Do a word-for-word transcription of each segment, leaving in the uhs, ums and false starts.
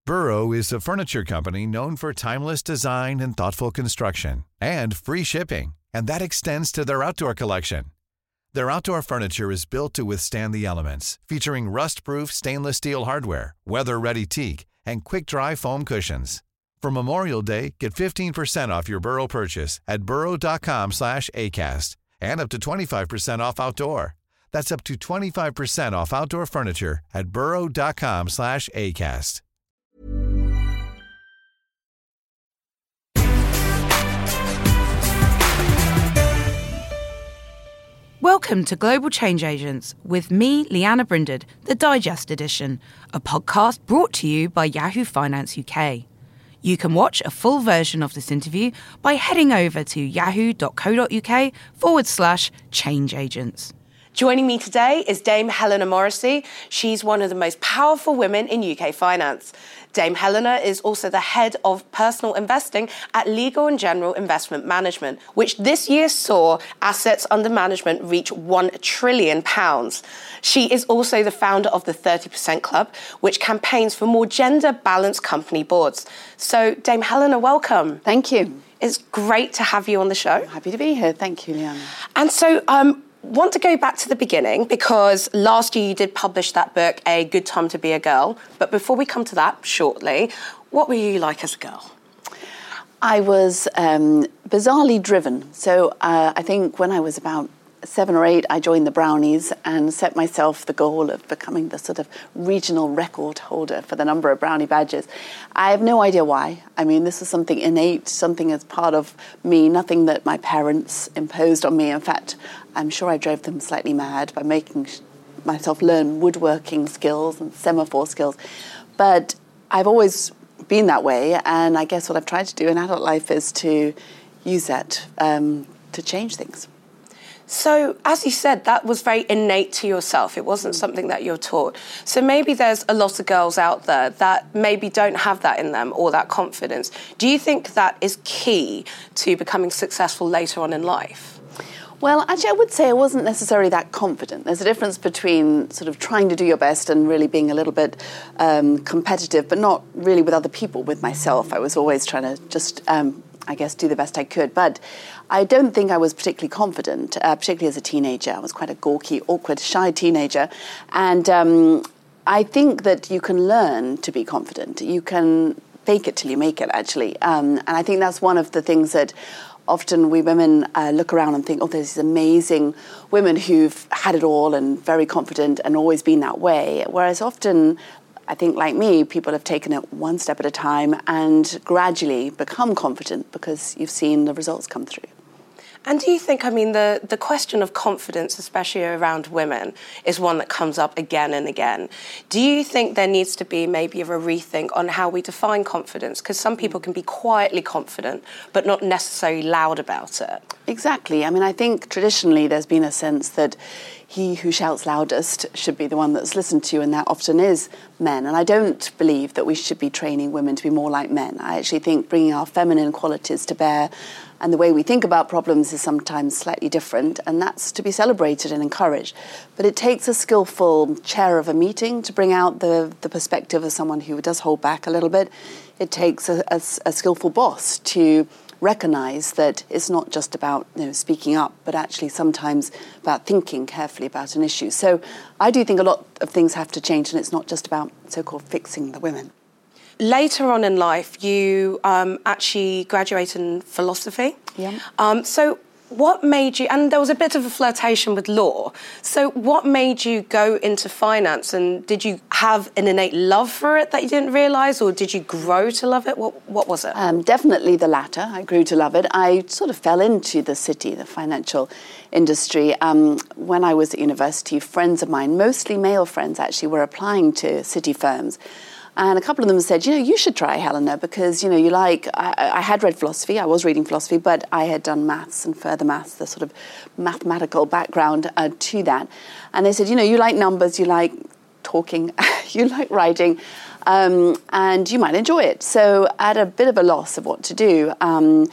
Burrow is a furniture company known for timeless design and thoughtful construction, and free shipping, and that extends to their outdoor collection. Their outdoor furniture is built to withstand the elements, featuring rust-proof stainless steel hardware, weather-ready teak, and quick-dry foam cushions. For Memorial Day, get fifteen percent off your Burrow purchase at burrow.com slash ACAST and up to twenty-five percent off outdoor. That's up to twenty-five percent off outdoor furniture at burrow.com slash ACAST. Welcome to Global Change Agents with me, Leanna Brinded, the Digest Edition, a podcast brought to you by Yahoo Finance U K. You can watch a full version of this interview by heading over to yahoo.co.uk forward slash change agents. Joining me today is Dame Helena Morrissey. She's one of the most powerful women in U K finance. Dame Helena is also the head of personal investing at Legal and General Investment Management, which this year saw assets under management reach one trillion pounds. She is also the founder of the thirty percent Club, which campaigns for more gender-balanced company boards. So, Dame Helena, welcome. Thank you. It's great to have you on the show. I'm happy to be here. Thank you, Leanna. And so, um, want to go back to the beginning because last year you did publish that book, A Good Time to Be a Girl. But before we come to that shortly, what were you like as a girl? I was um, bizarrely driven. So uh, I think when I was about seven or eight, I joined the Brownies and set myself the goal of becoming the sort of regional record holder for the number of Brownie badges. I have no idea why. I mean, this is something innate, something as part of me, nothing that my parents imposed on me. In fact, I'm sure I drove them slightly mad by making myself learn woodworking skills and semaphore skills. But I've always been that way, and I guess what I've tried to do in adult life is to use that um, to change things. So, as you said, that was very innate to yourself. It wasn't something that you're taught. So maybe there's a lot of girls out there that maybe don't have that in them or that confidence. Do you think that is key to becoming successful later on in life? Well, actually, I would say I wasn't necessarily that confident. There's a difference between sort of trying to do your best and really being a little bit um, competitive, but not really with other people, with myself. I was always trying to just... Um, I guess, do the best I could. But I don't think I was particularly confident, uh, particularly as a teenager. I was quite a gawky, awkward, shy teenager. And um, I think that you can learn to be confident. You can fake it till you make it, actually. Um, and I think that's one of the things that often we women uh, look around and think, oh, there's these amazing women who've had it all and very confident and always been that way. Whereas often... I think, like me, people have taken it one step at a time and gradually become confident because you've seen the results come through. And do you think, I mean, the, the question of confidence, especially around women, is one that comes up again and again. Do you think there needs to be maybe a rethink on how we define confidence? Because some people can be quietly confident, but not necessarily loud about it. Exactly. I mean, I think traditionally there's been a sense that he who shouts loudest should be the one that's listened to, and that often is men. And I don't believe that we should be training women to be more like men. I actually think bringing our feminine qualities to bear and the way we think about problems is sometimes slightly different, and that's to be celebrated and encouraged. But it takes a skillful chair of a meeting to bring out the, the perspective of someone who does hold back a little bit. It takes a, a, a skillful boss to recognise that it's not just about you know, speaking up, but actually sometimes about thinking carefully about an issue. So I do think a lot of things have to change, and it's not just about so-called fixing the women. Later on in life, you um, actually graduated in philosophy. Yeah. Um, so what made you, and there was a bit of a flirtation with law, so what made you go into finance, and did you have an innate love for it that you didn't realise, or did you grow to love it? What, what was it? Um, definitely the latter. I grew to love it. I sort of fell into the city, the financial industry. Um, when I was at university, friends of mine, mostly male friends actually, were applying to city firms. And a couple of them said, you know, you should try, Helena, because, you know, you like, I, I had read philosophy, I was reading philosophy, but I had done maths and further maths, the sort of mathematical background uh, to that. And they said, you know, you like numbers, you like talking, you like writing, um, and you might enjoy it. So at a bit of a loss of what to do, um,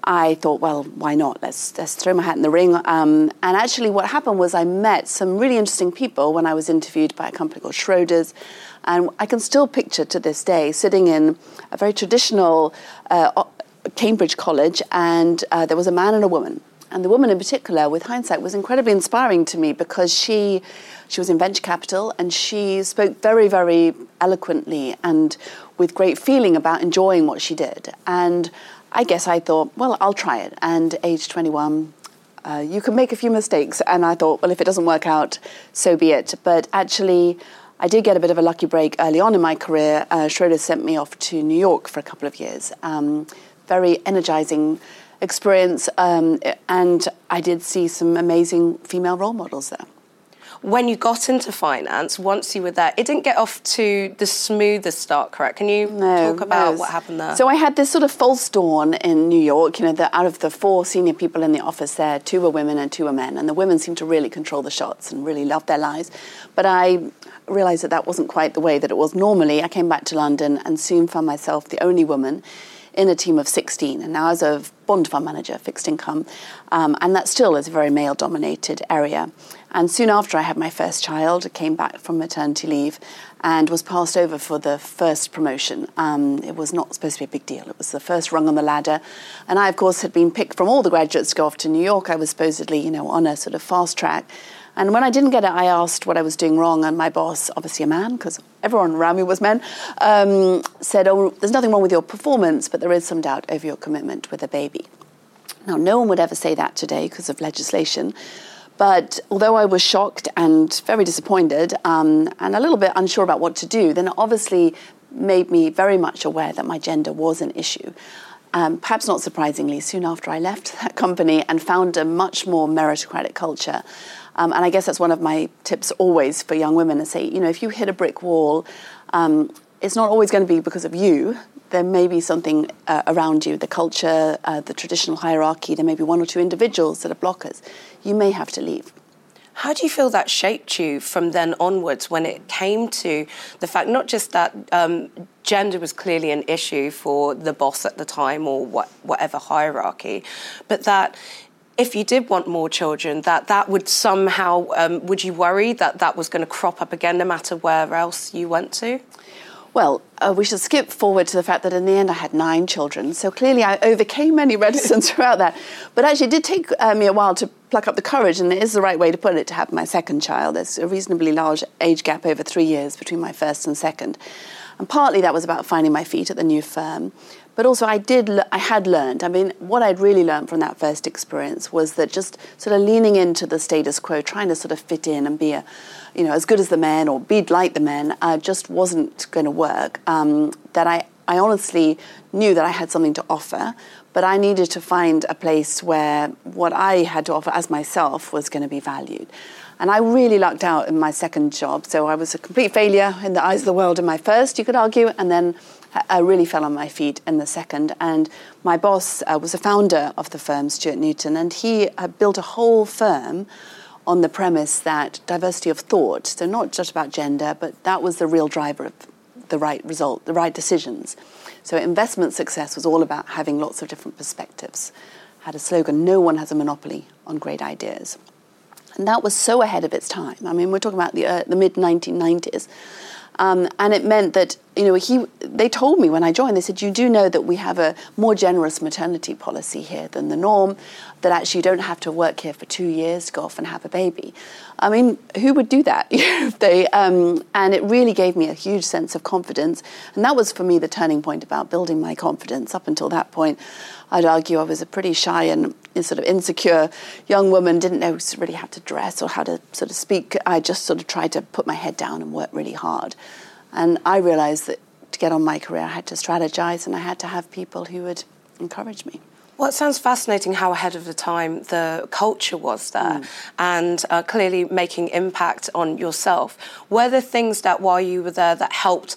I thought, well, why not? Let's, let's throw my hat in the ring. Um, and actually what happened was I met some really interesting people when I was interviewed by a company called Schroders. And I can still picture to this day sitting in a very traditional uh, Cambridge college, and uh, there was a man and a woman. And the woman in particular, with hindsight, was incredibly inspiring to me because she she was in venture capital and she spoke very, very eloquently and with great feeling about enjoying what she did. And I guess I thought, well, I'll try it. And age twenty-one, uh, you can make a few mistakes. And I thought, well, if it doesn't work out, so be it. But actually, I did get a bit of a lucky break early on in my career. Uh, Schroders sent me off to New York for a couple of years. Um, very energizing experience, um, and I did see some amazing female role models there. When you got into finance, once you were there, it didn't get off to the smoothest start, correct? Can you no, talk about no. what happened there? So I had this sort of false dawn in New York. You know, the, out of the four senior people in the office there, two were women and two were men, and the women seemed to really control the shots and really love their lives. But I realised that that wasn't quite the way that it was normally. I came back to London and soon found myself the only woman in a team of sixteen, and now as a bond fund manager, fixed income, um, and that still is a very male-dominated area. And soon after I had my first child, I came back from maternity leave and was passed over for the first promotion. Um, it was not supposed to be a big deal. It was the first rung on the ladder. And I, of course, had been picked from all the graduates to go off to New York. I was supposedly, you know, on a sort of fast track. And when I didn't get it, I asked what I was doing wrong, and my boss, obviously a man, because everyone around me was men, um, said, oh, there's nothing wrong with your performance, but there is some doubt over your commitment with a baby. Now, no one would ever say that today because of legislation, but although I was shocked and very disappointed um, and a little bit unsure about what to do, then it obviously made me very much aware that my gender was an issue. Um, perhaps not surprisingly, soon after I left that company and found a much more meritocratic culture. Um, and I guess that's one of my tips always for young women, to say, you know, if you hit a brick wall, um, it's not always going to be because of you. There may be something uh, around you, the culture, uh, the traditional hierarchy. There may be one or two individuals that are blockers. You may have to leave. How do you feel that shaped you from then onwards when it came to the fact, not just that um, gender was clearly an issue for the boss at the time or what, whatever hierarchy, but that if you did want more children, that that would somehow, um, would you worry that that was going to crop up again no matter where else you went to? Well, uh, we should skip forward to the fact that in the end I had nine children. So clearly I overcame any reticence throughout that. But actually it did take uh, me a while to pluck up the courage, and it is the right way to put it, to have my second child. There's a reasonably large age gap over three years between my first and second. And partly that was about finding my feet at the new firm. But also I did, I had learned, I mean, what I'd really learned from that first experience was that just sort of leaning into the status quo, trying to sort of fit in and be a, you know, as good as the men or be like the men, uh, just wasn't going to work. Um, that I, I honestly knew that I had something to offer, but I needed to find a place where what I had to offer as myself was going to be valued. And I really lucked out in my second job. So I was a complete failure in the eyes of the world in my first, you could argue, and then I really fell on my feet in the second. And my boss uh, was a founder of the firm, Stuart Newton, and he had built a whole firm on the premise that diversity of thought, so not just about gender, but that was the real driver of the right result, the right decisions. So investment success was all about having lots of different perspectives. Had a slogan, no one has a monopoly on great ideas. And that was so ahead of its time. I mean, we're talking about the, uh, the mid nineteen nineties. Um, and it meant that, you know, he, they told me when I joined, they said, you do know that we have a more generous maternity policy here than the norm, that actually you don't have to work here for two years to go off and have a baby. I mean, who would do that? if they, um, and it really gave me a huge sense of confidence. And that was, for me, the turning point about building my confidence. Up until that point, I'd argue I was a pretty shy and sort of insecure young woman, didn't know really how to dress or how to sort of speak. I just sort of tried to put my head down and work really hard. And I realized that to get on my career, I had to strategize and I had to have people who would encourage me. Well, it sounds fascinating how ahead of the time the culture was there mm. and uh, clearly making impact on yourself. Were there things that while you were there that helped,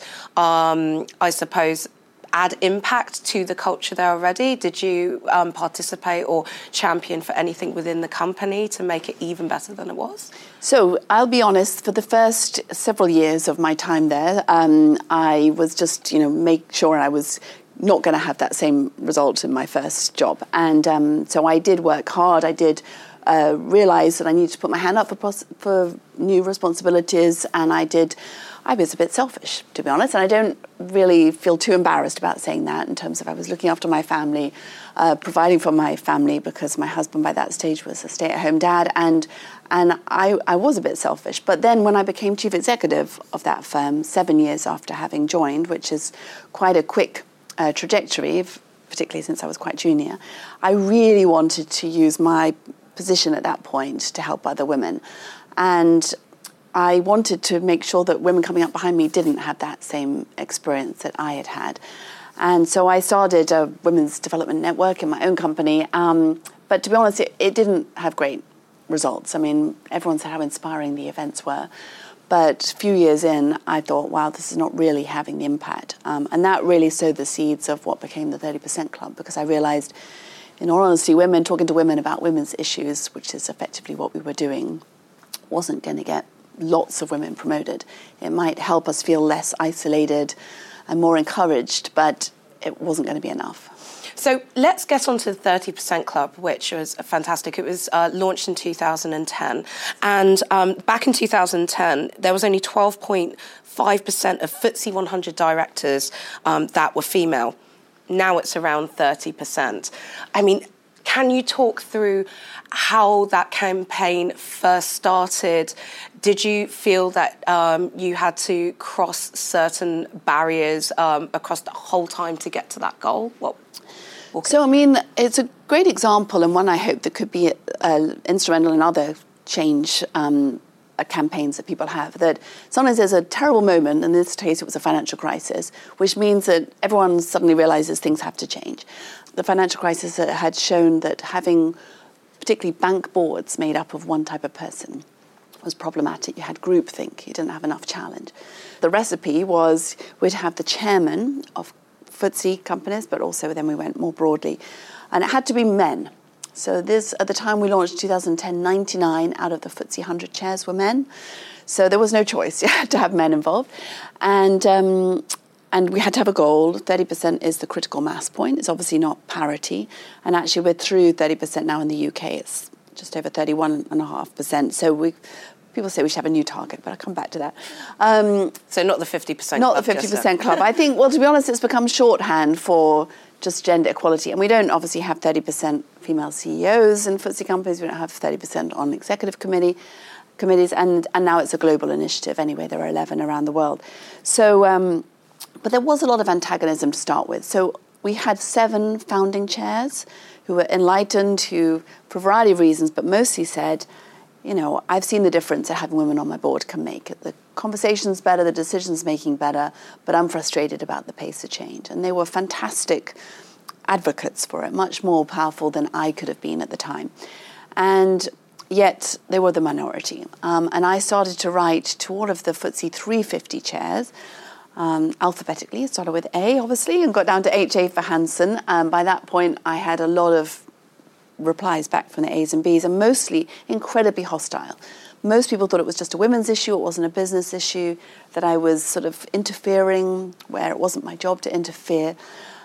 um, I suppose, add impact to the culture there already? Did you um, participate or champion for anything within the company to make it even better than it was? So I'll be honest, for the first several years of my time there, um, I was just, you know, make sure I was not going to have that same result in my first job. And um, so I did work hard. I did uh, realize that I needed to put my hand up for, pos- for new responsibilities, and I did. I was a bit selfish, to be honest, and I don't really feel too embarrassed about saying that in terms of I was looking after my family, uh, providing for my family, because my husband by that stage was a stay-at-home dad, and and I, I was a bit selfish. But then when I became chief executive of that firm, seven years after having joined, which is quite a quick uh, trajectory, particularly since I was quite junior, I really wanted to use my position at that point to help other women. And I wanted to make sure that women coming up behind me didn't have that same experience that I had had. And so I started a women's development network in my own company. Um, but to be honest, it, it didn't have great results. I mean, everyone said how inspiring the events were. But a few years in, I thought, wow, this is not really having the impact. Um, and that really sowed the seeds of what became the thirty percent Club, because I realized, in all honesty, women talking to women about women's issues, which is effectively what we were doing, wasn't going to get lots of women promoted. It might help us feel less isolated and more encouraged, but it wasn't going to be enough. So let's get on to the thirty percent Club, which was fantastic. It was uh, launched in two thousand ten. And um, back in two thousand ten, there was only twelve point five percent of F T S E one hundred directors um, that were female. Now it's around thirty percent. I mean, can you talk through how that campaign first started? Did you feel that um, you had to cross certain barriers um, across the whole time to get to that goal? What, what so, I mean, it's a great example, and one I hope that could be uh, instrumental in other change um, uh, campaigns that people have, that sometimes there's a terrible moment, in this case it was a financial crisis, which means that everyone suddenly realizes things have to change. The financial crisis had shown that having particularly bank boards made up of one type of person was problematic. You had groupthink. You didn't have enough challenge. The recipe was we'd have the chairman of F T S E companies, but also then we went more broadly. And it had to be men. So this, at the time we launched two thousand ten, ninety-nine out of the F T S E one hundred chairs were men. So there was no choice. You had to have men involved. And um, And we had to have a goal. thirty percent is the critical mass point. It's obviously not parity. And actually, we're through thirty percent now in the U K. It's just over thirty-one point five percent. So we, people say we should have a new target, but I'll come back to that. Um, so not the fifty percent not club. Not the fifty percent club. I think, well, to be honest, it's become shorthand for just gender equality. And we don't obviously have thirty percent female C E Os in F T S E companies. We don't have thirty percent on executive committee committees. And, and now it's a global initiative anyway. There are eleven around the world. So... Um, But there was a lot of antagonism to start with. So we had seven founding chairs who were enlightened, who, for a variety of reasons, but mostly said, you know, I've seen the difference that having women on my board can make. The conversation's better, the decision's making better, but I'm frustrated about the pace of change. And they were fantastic advocates for it, much more powerful than I could have been at the time. And yet they were the minority. Um, and I started to write to all of the F T S E three fifty chairs, Um, alphabetically. It started with A, obviously, and got down to H A for Hansen. Um, by that point, I had a lot of replies back from the A's and B's, and mostly incredibly hostile. Most people thought it was just a women's issue, it wasn't a business issue, that I was sort of interfering where it wasn't my job to interfere.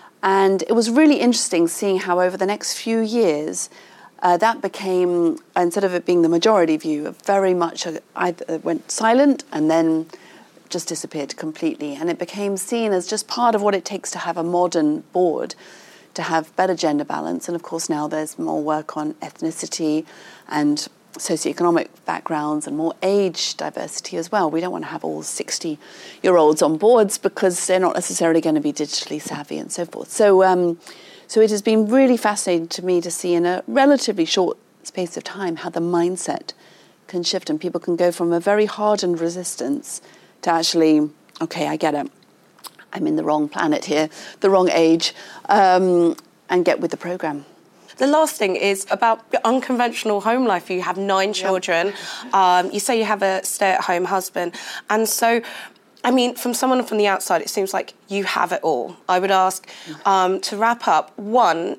And it was really interesting seeing how over the next few years, uh, that became, instead of it being the majority view, very much, a, I went silent and then just disappeared completely. And it became seen as just part of what it takes to have a modern board, to have better gender balance. And of course now there's more work on ethnicity and socioeconomic backgrounds and more age diversity as well. We don't want to have all sixty-year-olds on boards because they're not necessarily going to be digitally savvy and so forth. So, um, so it has been really fascinating to me to see in a relatively short space of time how the mindset can shift and people can go from a very hardened resistance to actually, okay, I get it. I'm in the wrong planet here, the wrong age, um, and get with the program. The last thing is about unconventional home life. You have nine children. Yep. Um, you say you have a stay-at-home husband. And so, I mean, from someone from the outside, it seems like you have it all. I would ask, um, to wrap up, one,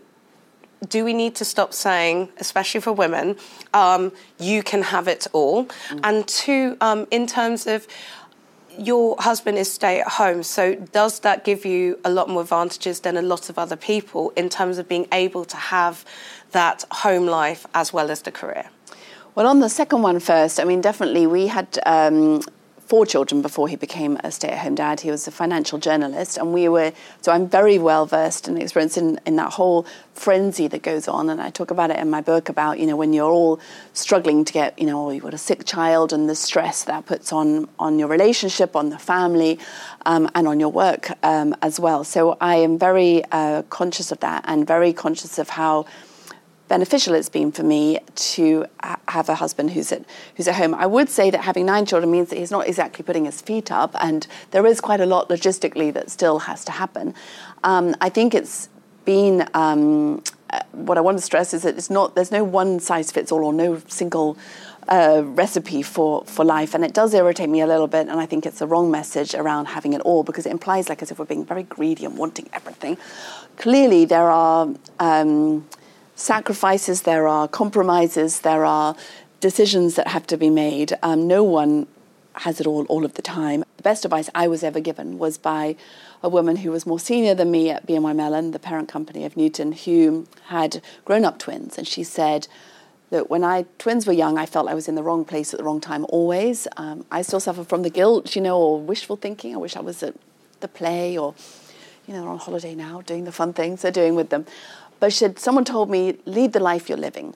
do we need to stop saying, especially for women, um, you can have it all? Mm. And two, um, in terms of your husband is stay at home, so does that give you a lot more advantages than a lot of other people in terms of being able to have that home life as well as the career? Well, on the second one first, I mean, definitely we had um, four children before he became a stay-at-home dad. He was a financial journalist, and we were, so I'm very well versed and experienced in, in that whole frenzy that goes on. And I talk about it in my book about, you know, when you're all struggling to get, you know, you've got a sick child and the stress that puts on, on your relationship, on the family, um, and on your work um, as well. So I am very uh, conscious of that and very conscious of how beneficial it's been for me to ha- have a husband who's at who's at home. I would say that having nine children means that he's not exactly putting his feet up, and there is quite a lot logistically that still has to happen. Um, I think it's been um, uh, what I want to stress is that it's not there's no one size fits all or no single uh, recipe for for life, and it does irritate me a little bit. And I think it's the wrong message around having it all, because it implies like as if we're being very greedy and wanting everything. Clearly, there are Um, sacrifices, there are compromises, there are decisions that have to be made. Um, no one has it all all of the time. The best advice I was ever given was by a woman who was more senior than me at B N Y Mellon, the parent company of Newton, who had grown-up twins. And she said that when I twins were young, I felt I was in the wrong place at the wrong time always. Um, I still suffer from the guilt, you know, or wishful thinking. I wish I was at the play, or, you know, on holiday now, doing the fun things they're doing with them. But she said, someone told me, lead the life you're living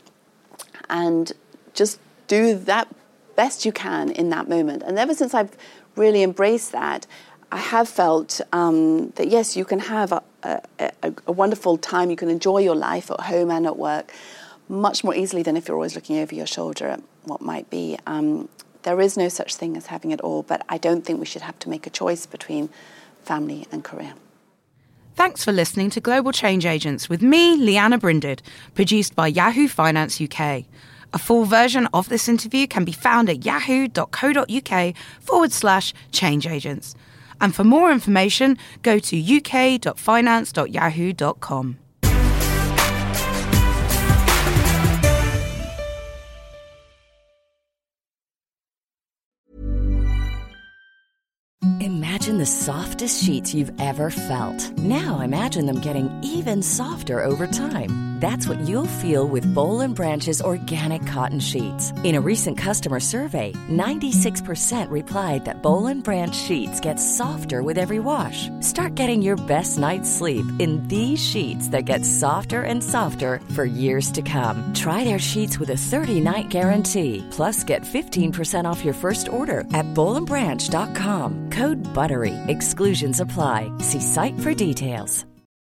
and just do that best you can in that moment. And ever since I've really embraced that, I have felt um, that, yes, you can have a, a, a wonderful time. You can enjoy your life at home and at work much more easily than if you're always looking over your shoulder at what might be. Um, there is no such thing as having it all, but I don't think we should have to make a choice between family and career. Thanks for listening to Global Change Agents with me, Leanna Brinded, produced by Yahoo Finance U K. A full version of this interview can be found at yahoo.co.uk forward slash change agents. And for more information, go to uk.finance dot yahoo dot com. Imagine the softest sheets you've ever felt. Now imagine them getting even softer over time. That's what you'll feel with Boll and Branch's organic cotton sheets. In a recent customer survey, ninety-six percent replied that Boll and Branch sheets get softer with every wash. Start getting your best night's sleep in these sheets that get softer and softer for years to come. Try their sheets with a thirty-night guarantee. Plus, get fifteen percent off your first order at boll and branch dot com. Code BUTTERY. Exclusions apply. See site for details.